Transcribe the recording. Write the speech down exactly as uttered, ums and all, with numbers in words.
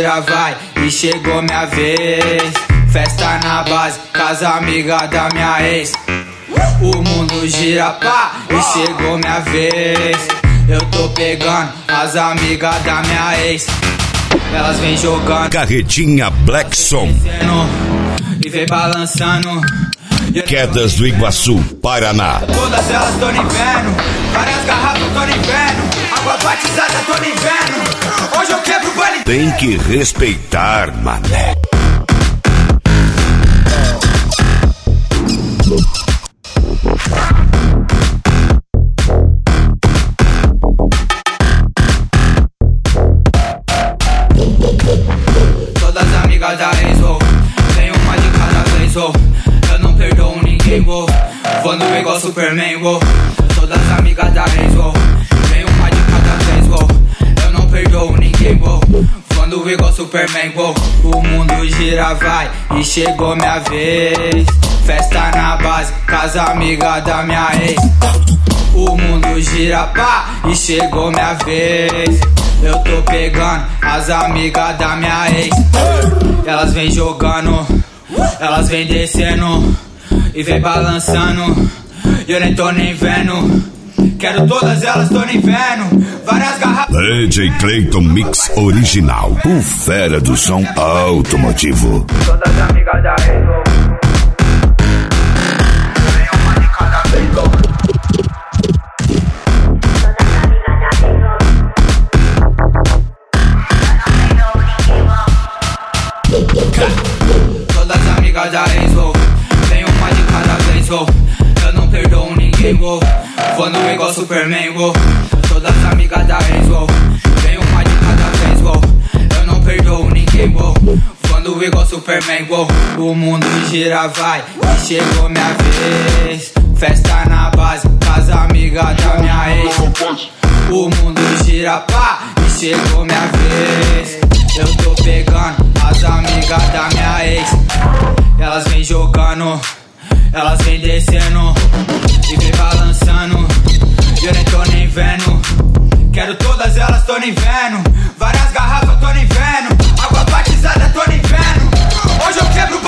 gira vai e chegou minha vez. Festa na base, casa amiga da minha ex. O mundo gira pá e chegou minha vez. Eu tô pegando as amigas da minha ex. Elas vem jogando Carretinha Black Som e vem balançando. Quedas do Iguaçu, Paraná. Todas elas tô no inverno, várias garrafas tô no inverno, água batizada tô no inverno. Hoje eu quebro o baile. Tem que respeitar, mané. Todas as amigas da ex, oh, tem uma de cada vez, oh. Eu não perdoo ninguém, oh. Voando igual Superman, oh. Todas as amigas da ex, oh, tem uma de cada vez, oh. Eu não perdoo ninguém, oh. Voando igual Superman, oh. O mundo gira vai e chegou minha vez. Festa na base, casa amiga da minha ex. O mundo gira pá e chegou minha vez. Eu tô pegando as amigas da minha ex. Elas vem jogando, elas vem descendo e vem balançando. E eu nem tô nem vendo. Quero todas elas, tô no inverno. Várias garrafas. D J Clayton Mix Original, o fera do som automotivo. Todas as amigas da ex. Todas as amigas da ex, oh, tem uma de cada vez, oh. Eu não perdoo ninguém, oh. Voando igual Superman, oh. Todas as amigas da ex, oh, tem uma de cada vez, oh. Eu não perdoo ninguém, oh. Voando igual Superman, oh. O mundo gira vai e chegou minha vez. Festa na base, casa amiga da minha ex. O mundo gira pá e chegou minha vez. Eu tô pegando as amigas da minha ex. Elas vem jogando, elas vem descendo e vem balançando. Eu nem tô nem vendo. Quero todas elas, tô no inverno. Várias garrafas, tô no inverno. Água batizada, tô no inverno. Hoje eu quebro